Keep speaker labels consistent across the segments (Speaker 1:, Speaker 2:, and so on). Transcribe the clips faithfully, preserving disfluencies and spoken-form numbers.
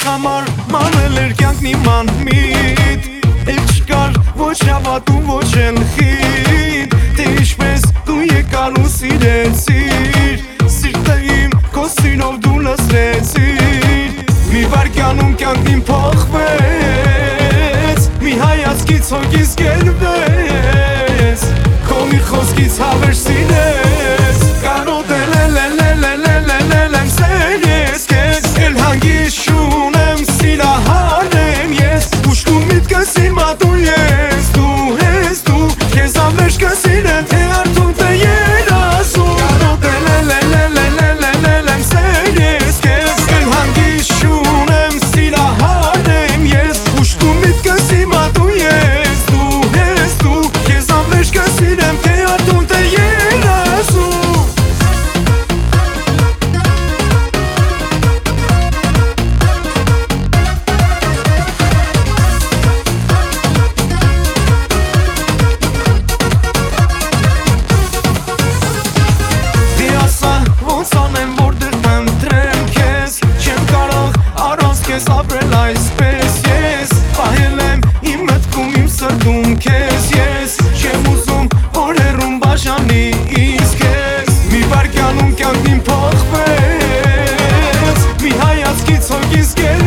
Speaker 1: Ես համար մանել էր կյանքն իմ անմիտ Էլ չկար ոչ հավատում ոչ էլ խիտ Թե ինչպես դու եկար ու սիրեցիր Սիրտը իմ քո սիրով դու լսրեցիր Մի վարկյանում կյանքն իմ փոխվեց Մի հայացքից հոգիս գերվեց Քո մի խոսքից հավեր սիրեց Կարոտել էլ էլ էլ էլ էլ էլ էլ եմ սեր ես կեզ Էլ հանգիստ շունեմ սիրահարեմ ես Ուշտում միտքս իմա դու ես դու ես դու Կեզ ամերջ կսիրեմ թե արդուն թե երազում Կարոտել էլ էլ էլ էլ էլ էլ էլ եմ սեր ես կեզ Էլ հանգիստ շունեմ սիրահարեմ ես Ուշտում միտքս իմա դու ես դու ես դու Կեզ ամերջ կսիրեմ թե արդուն թե երազում Ոնց անեմ որ դրդեմ դրեմ քեզ Չեմ կարող առանց քեզ ապրել այսպես ես Պահել եմ իմ մտքում իմ սրտում քեզ ես Չեմ ուզում որ հեռուն բաժանի ինձ քեզ Մի վարկյանում կյանքն իմ փոխվեց Մի հայացքից հոգիս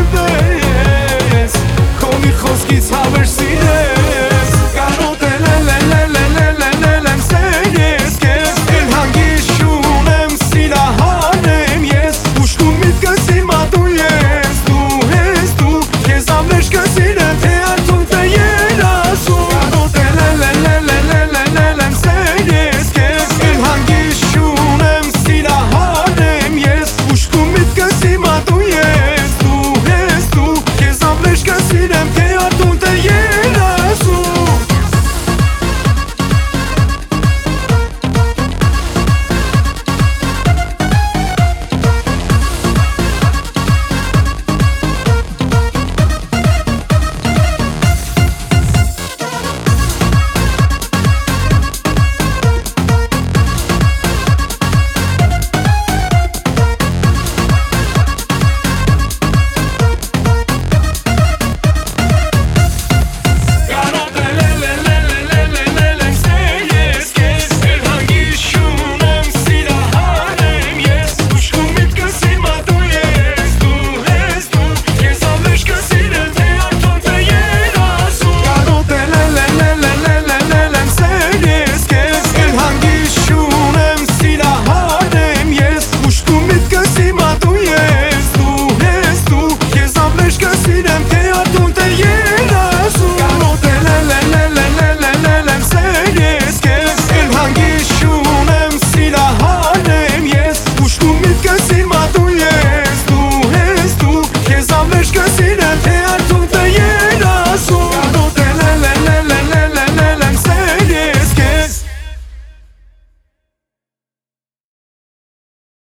Speaker 1: գերվեց Քո մի խոսքից հավեր սիրեց Կարոտել էլ էլ էլ էլ էլ էլ էլ եմ սեր ես քեզ Էլ հանգիստ շունեմ սիրահարեմ ես Ուշտում միտքս իմա դու ես դու ես դու Կեզ ամերջ կսիրեմ թե արդուն թե երազում Կարոտել էլ էլ էլ էլ էլ էլ էլ եմ սեր ես քեզ Էլ հանգիստ շունեմ սիրահարեմ ես Ուշտում միտքս իմա դու ես դու ես դու Կեզ ամերջ կսիրեմ թե արդուն թե երազում Կսիմա դու